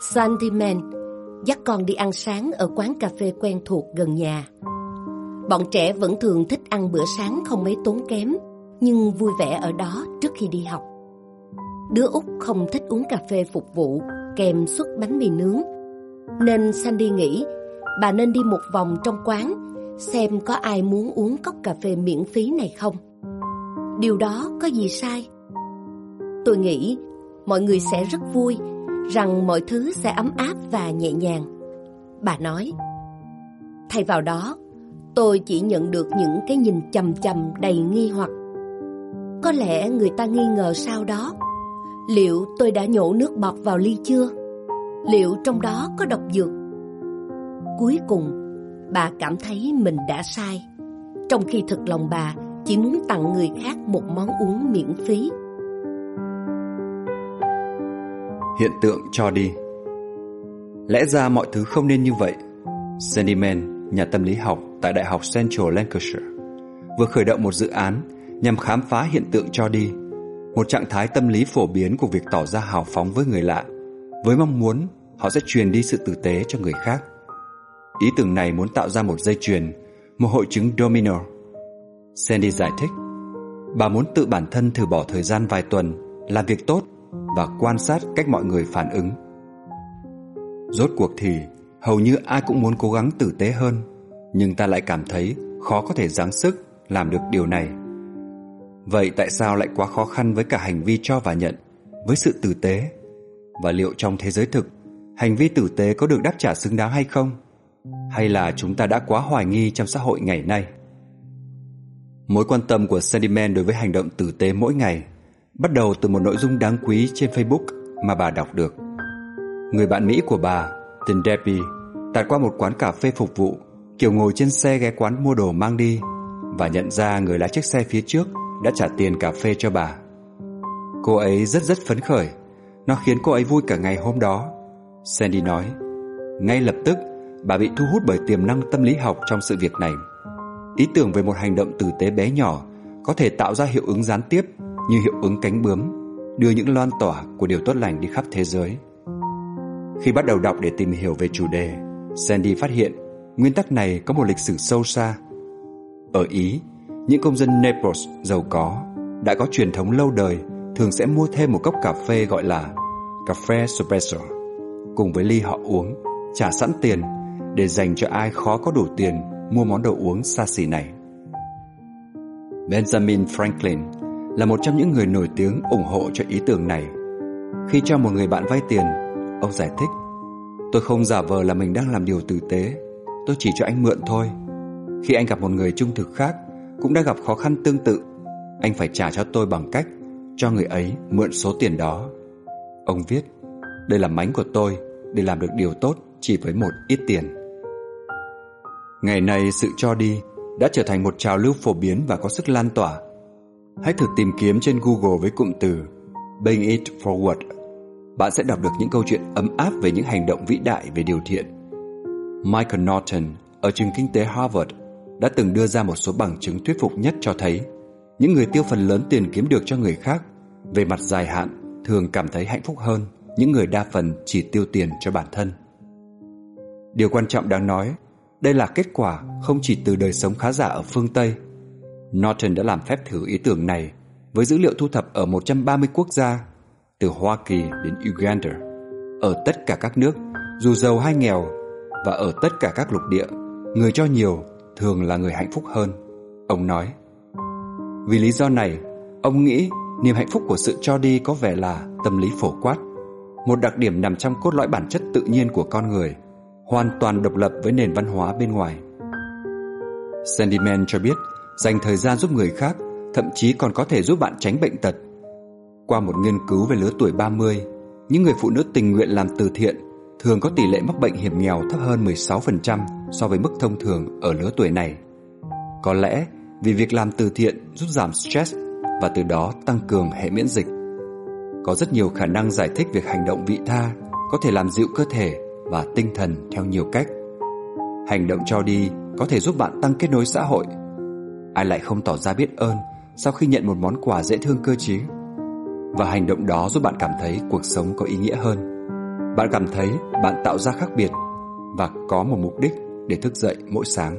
Sandyman dắt con đi ăn sáng ở quán cà phê quen thuộc gần nhà. Bọn trẻ vẫn thường thích ăn bữa sáng không mấy tốn kém, nhưng vui vẻ ở đó trước khi đi học. Đứa út không thích uống cà phê phục vụ kèm suất bánh mì nướng, nên Sandy nghĩ bà nên đi một vòng trong quán xem có ai muốn uống cốc cà phê miễn phí này không. Điều đó có gì sai? Tôi nghĩ mọi người sẽ rất vui, rằng mọi thứ sẽ ấm áp và nhẹ nhàng. Bà nói. Thay vào đó, tôi chỉ nhận được những cái nhìn chằm chằm đầy nghi hoặc. Có lẽ người ta nghi ngờ sau đó, liệu tôi đã nhổ nước bọt vào ly chưa? Liệu trong đó có độc dược? Cuối cùng, bà cảm thấy mình đã sai, trong khi thực lòng bà chỉ muốn tặng người khác một món uống miễn phí. Hiện tượng cho đi. Lẽ ra mọi thứ không nên như vậy. Sandyman, nhà tâm lý học tại Đại học Central Lancashire, vừa khởi động một dự án nhằm khám phá hiện tượng cho đi, một trạng thái tâm lý phổ biến của việc tỏ ra hào phóng với người lạ, với mong muốn họ sẽ truyền đi sự tử tế cho người khác. Ý tưởng này muốn tạo ra một dây chuyền, một hội chứng domino. Sandy giải thích, bà muốn tự bản thân thử bỏ thời gian vài tuần làm việc tốt và quan sát cách mọi người phản ứng. Rốt cuộc thì hầu như ai cũng muốn cố gắng tử tế hơn, nhưng ta lại cảm thấy khó có thể giáng sức làm được điều này. Vậy tại sao lại quá khó khăn với cả hành vi cho và nhận, với sự tử tế? Và liệu trong thế giới thực, hành vi tử tế có được đáp trả xứng đáng hay không? Hay là chúng ta đã quá hoài nghi trong xã hội ngày nay? Mối quan tâm của Sandyman đối với hành động tử tế mỗi ngày bắt đầu từ một nội dung đáng quý trên Facebook mà bà đọc được. Người bạn Mỹ của bà, tên Debbie, tạt qua một quán cà phê phục vụ, kiểu ngồi trên xe ghé quán mua đồ mang đi, và nhận ra người lái chiếc xe phía trước đã trả tiền cà phê cho bà. Cô ấy rất phấn khởi. Nó khiến cô ấy vui cả ngày hôm đó. Sandy nói, ngay lập tức bà bị thu hút bởi tiềm năng tâm lý học trong sự việc này. Ý tưởng về một hành động tử tế bé nhỏ có thể tạo ra hiệu ứng gián tiếp như hiệu ứng cánh bướm, đưa những loan tỏa của điều tốt lành đi khắp thế giới. Khi bắt đầu đọc để tìm hiểu về chủ đề, Sandy phát hiện nguyên tắc này có một lịch sử sâu xa. Ở Ý, những công dân Naples giàu có đã có truyền thống lâu đời thường sẽ mua thêm một cốc cà phê gọi là café espresso, cùng với ly họ uống, trả sẵn tiền để dành cho ai khó có đủ tiền mua món đồ uống xa xỉ này. Benjamin Franklin là một trong những người nổi tiếng ủng hộ cho ý tưởng này. Khi cho một người bạn vay tiền, ông giải thích, tôi không giả vờ là mình đang làm điều tử tế, tôi chỉ cho anh mượn thôi. Khi anh gặp một người trung thực khác cũng đã gặp khó khăn tương tự, anh phải trả cho tôi bằng cách cho người ấy mượn số tiền đó. Ông viết, đây là mánh của tôi để làm được điều tốt chỉ với một ít tiền. Ngày nay sự cho đi đã trở thành một trào lưu phổ biến và có sức lan tỏa. Hãy thử tìm kiếm trên Google với cụm từ Paying It Forward. Bạn sẽ đọc được những câu chuyện ấm áp về những hành động vĩ đại về điều thiện. Michael Norton ở trường kinh tế Harvard đã từng đưa ra một số bằng chứng thuyết phục nhất cho thấy những người tiêu phần lớn tiền kiếm được cho người khác về mặt dài hạn thường cảm thấy hạnh phúc hơn những người đa phần chỉ tiêu tiền cho bản thân. Điều quan trọng đáng nói, đây là kết quả không chỉ từ đời sống khá giả ở phương Tây. Norton đã làm phép thử ý tưởng này với dữ liệu thu thập ở 130 quốc gia, từ Hoa Kỳ đến Uganda, ở tất cả các nước, dù giàu hay nghèo, và ở tất cả các lục địa, người cho nhiều thường là người hạnh phúc hơn. Ông nói, vì lý do này, ông nghĩ niềm hạnh phúc của sự cho đi có vẻ là tâm lý phổ quát, một đặc điểm nằm trong cốt lõi bản chất tự nhiên của con người, hoàn toàn độc lập với nền văn hóa bên ngoài. Sandyman cho biết dành thời gian giúp người khác thậm chí còn có thể giúp bạn tránh bệnh tật. Qua một nghiên cứu về lứa tuổi 30, những người phụ nữ tình nguyện làm từ thiện thường có tỷ lệ mắc bệnh hiểm nghèo thấp hơn 16% so với mức thông thường ở lứa tuổi này. Có lẽ vì việc làm từ thiện giúp giảm stress và từ đó tăng cường hệ miễn dịch. Có rất nhiều khả năng giải thích việc hành động vị tha có thể làm dịu cơ thể và tinh thần theo nhiều cách. Hành động cho đi có thể giúp bạn tăng kết nối xã hội. Ai lại không tỏ ra biết ơn sau khi nhận một món quà dễ thương cơ chứ? Và hành động đó giúp bạn cảm thấy cuộc sống có ý nghĩa hơn. Bạn cảm thấy bạn tạo ra khác biệt và có một mục đích để thức dậy mỗi sáng.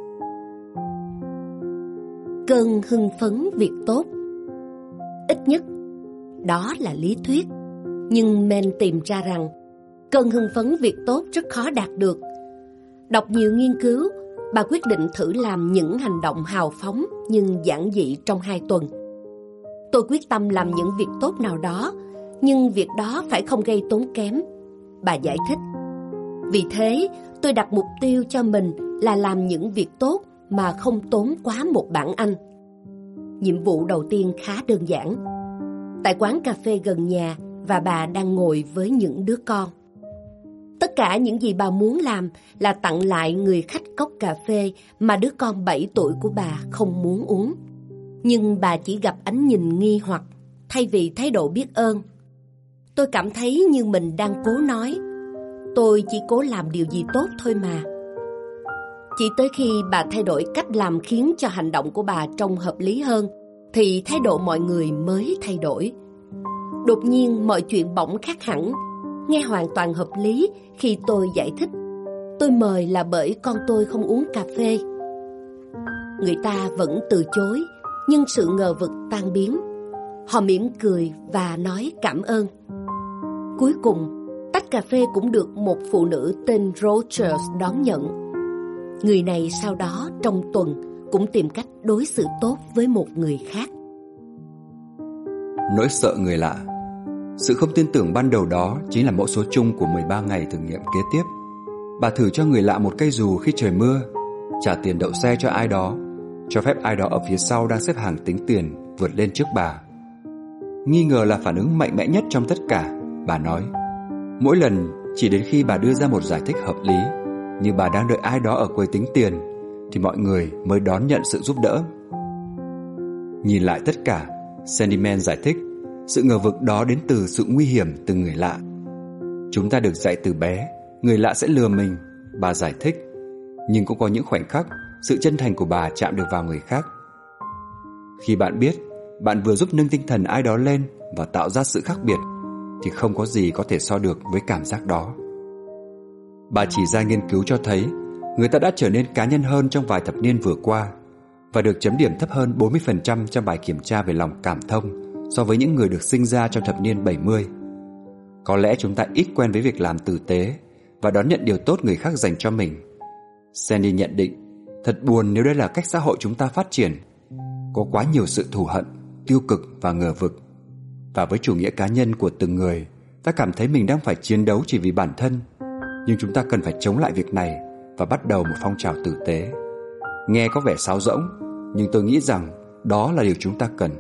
Cơn hưng phấn việc tốt. Ít nhất, đó là lý thuyết. Nhưng Men tìm ra rằng cơn hưng phấn việc tốt rất khó đạt được. Đọc nhiều nghiên cứu, bà quyết định thử làm những hành động hào phóng nhưng giản dị trong 2 tuần. Tôi quyết tâm làm những việc tốt nào đó, nhưng việc đó phải không gây tốn kém, bà giải thích. Vì thế, tôi đặt mục tiêu cho mình là làm những việc tốt mà không tốn quá một bảng Anh. Nhiệm vụ đầu tiên khá đơn giản. Tại quán cà phê gần nhà, và bà đang ngồi với những đứa con. Tất cả những gì bà muốn làm là tặng lại người khách cốc cà phê mà đứa con 7 tuổi của bà không muốn uống. Nhưng bà chỉ gặp ánh nhìn nghi hoặc thay vì thái độ biết ơn. Tôi cảm thấy như mình đang cố nói, tôi chỉ cố làm điều gì tốt thôi mà. Chỉ tới khi bà thay đổi cách làm khiến cho hành động của bà trông hợp lý hơn, thì thái độ mọi người mới thay đổi. Đột nhiên mọi chuyện bỗng khác hẳn, nghe hoàn toàn hợp lý khi tôi giải thích. Tôi mời là bởi con tôi không uống cà phê. Người ta vẫn từ chối, nhưng sự ngờ vực tan biến. Họ mỉm cười và nói cảm ơn. Cuối cùng, tách cà phê cũng được một phụ nữ tên Rogers đón nhận. Người này sau đó trong tuần cũng tìm cách đối xử tốt với một người khác. Nỗi sợ người lạ. Sự không tin tưởng ban đầu đó chính là mẫu số chung của 13 ngày thử nghiệm kế tiếp. Bà thử cho người lạ một cây dù khi trời mưa, trả tiền đậu xe cho ai đó, cho phép ai đó ở phía sau đang xếp hàng tính tiền vượt lên trước bà. Nghi ngờ là phản ứng mạnh mẽ nhất trong tất cả, bà nói. Mỗi lần chỉ đến khi bà đưa ra một giải thích hợp lý, như bà đang đợi ai đó ở quầy tính tiền, thì mọi người mới đón nhận sự giúp đỡ. Nhìn lại tất cả, Sandyman giải thích, sự ngờ vực đó đến từ sự nguy hiểm từ người lạ. Chúng ta được dạy từ bé, người lạ sẽ lừa mình, bà giải thích. Nhưng cũng có những khoảnh khắc, sự chân thành của bà chạm được vào người khác. Khi bạn biết, bạn vừa giúp nâng tinh thần ai đó lên và tạo ra sự khác biệt, thì không có gì có thể so được với cảm giác đó. Bà chỉ ra nghiên cứu cho thấy, người ta đã trở nên cá nhân hơn trong vài thập niên vừa qua, và được chấm điểm thấp hơn 40% trong bài kiểm tra về lòng cảm thông so với những người được sinh ra trong thập niên 70. Có lẽ chúng ta ít quen với việc làm tử tế và đón nhận điều tốt người khác dành cho mình. Sandy nhận định, thật buồn nếu đây là cách xã hội chúng ta phát triển. Có quá nhiều sự thù hận, tiêu cực và ngờ vực. Và với chủ nghĩa cá nhân của từng người, ta cảm thấy mình đang phải chiến đấu chỉ vì bản thân. Nhưng chúng ta cần phải chống lại việc này và bắt đầu một phong trào tử tế. Nghe có vẻ sáo rỗng, nhưng tôi nghĩ rằng đó là điều chúng ta cần.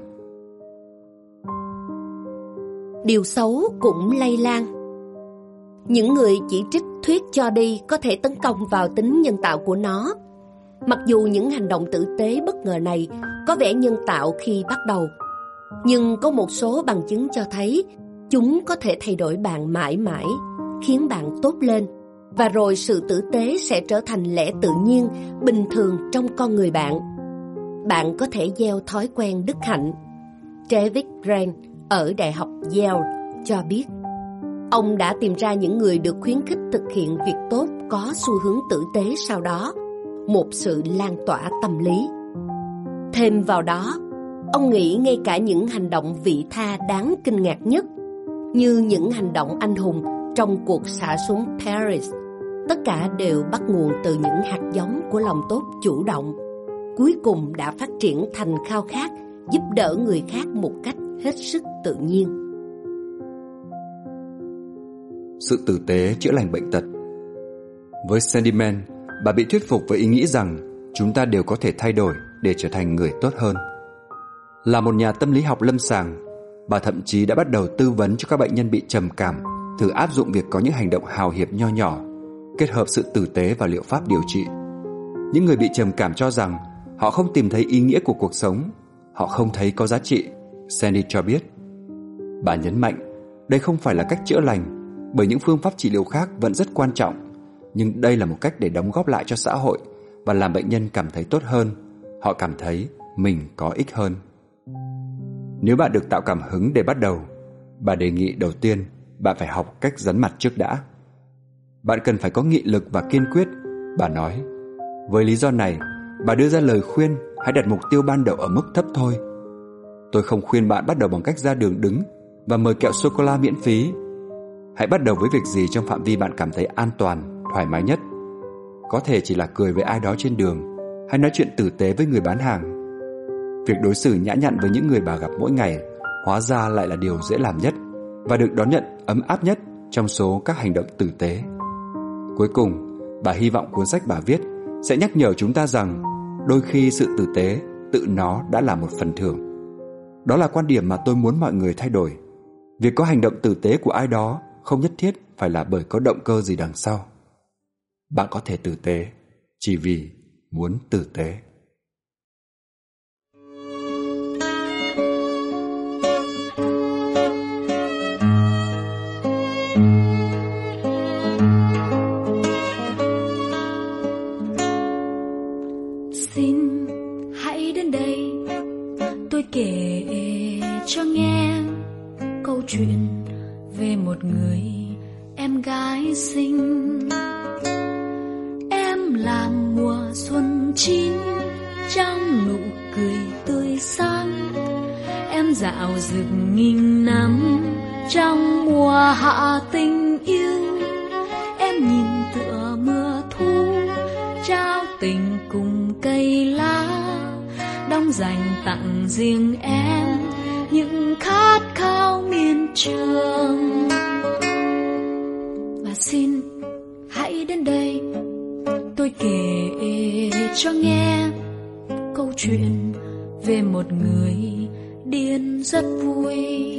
Điều xấu cũng lây lan. Những người chỉ trích thuyết cho đi có thể tấn công vào tính nhân tạo của nó. Mặc dù những hành động tử tế bất ngờ này có vẻ nhân tạo khi bắt đầu, nhưng có một số bằng chứng cho thấy chúng có thể thay đổi bạn mãi mãi, khiến bạn tốt lên, và rồi sự tử tế sẽ trở thành lẽ tự nhiên, bình thường trong con người bạn. Bạn có thể gieo thói quen đức hạnh. David Grant ở Đại học Yale cho biết, ông đã tìm ra những người được khuyến khích thực hiện việc tốt có xu hướng tử tế sau đó, một sự lan tỏa tâm lý. Thêm vào đó, ông nghĩ ngay cả những hành động vị tha đáng kinh ngạc nhất, như những hành động anh hùng trong cuộc xả súng Paris, tất cả đều bắt nguồn từ những hạt giống của lòng tốt chủ động, cuối cùng đã phát triển thành khao khát giúp đỡ người khác một cách hết sức tự nhiên. Sự tử tế chữa lành bệnh tật. Với Sandyman, bà bị thuyết phục với ý nghĩ rằng chúng ta đều có thể thay đổi để trở thành người tốt hơn. Là một nhà tâm lý học lâm sàng, bà thậm chí đã bắt đầu tư vấn cho các bệnh nhân bị trầm cảm thử áp dụng việc có những hành động hào hiệp nho nhỏ, kết hợp sự tử tế và liệu pháp điều trị. Những người bị trầm cảm cho rằng họ không tìm thấy ý nghĩa của cuộc sống, họ không thấy có giá trị, Sandy cho biết. Bà nhấn mạnh, đây không phải là cách chữa lành, bởi những phương pháp trị liệu khác vẫn rất quan trọng, nhưng đây là một cách để đóng góp lại cho xã hội và làm bệnh nhân cảm thấy tốt hơn, họ cảm thấy mình có ích hơn. Nếu bạn được tạo cảm hứng để bắt đầu, bà đề nghị đầu tiên bạn phải học cách dấn mặt trước đã. Bạn cần phải có nghị lực và kiên quyết, bà nói. Với lý do này, bà đưa ra lời khuyên hãy đặt mục tiêu ban đầu ở mức thấp thôi. Tôi không khuyên bạn bắt đầu bằng cách ra đường đứng và mời kẹo sô-cô-la miễn phí. Hãy bắt đầu với việc gì trong phạm vi bạn cảm thấy an toàn, thoải mái nhất. Có thể chỉ là cười với ai đó trên đường, hay nói chuyện tử tế với người bán hàng. Việc đối xử nhã nhặn với những người bà gặp mỗi ngày hóa ra lại là điều dễ làm nhất và được đón nhận ấm áp nhất trong số các hành động tử tế. Cuối cùng, bà hy vọng cuốn sách bà viết sẽ nhắc nhở chúng ta rằng đôi khi sự tử tế tự nó đã là một phần thưởng. Đó là quan điểm mà tôi muốn mọi người thay đổi. Việc có hành động tử tế của ai đó không nhất thiết phải là bởi có động cơ gì đằng sau. Bạn có thể tử tế chỉ vì muốn tử tế. Xin hãy đến đây, tôi kể cho nghe câu chuyện về một người em gái xinh. Em làm mùa xuân chín trong nụ cười tươi sáng. Em dạo rực nghìn năm trong mùa hạ tình yêu. Em nhìn tựa mưa thu trao tình cùng cây lá, đong dành tặng riêng em những khát khao miên trường. Và xin hãy đến đây, tôi kể cho nghe câu chuyện về một người điên rất vui.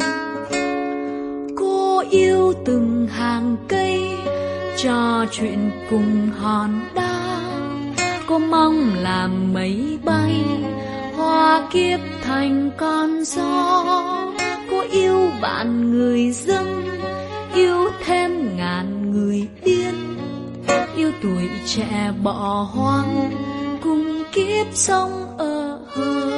Cô yêu từng hàng cây, trò chuyện cùng hòn đá. Cô mong làm mây bay, hoa kiếp thành con gió. Cô yêu bạn người dân, yêu thêm ngàn người điên. Yêu tuổi trẻ bỏ hoang cùng kiếp sống ở hờ.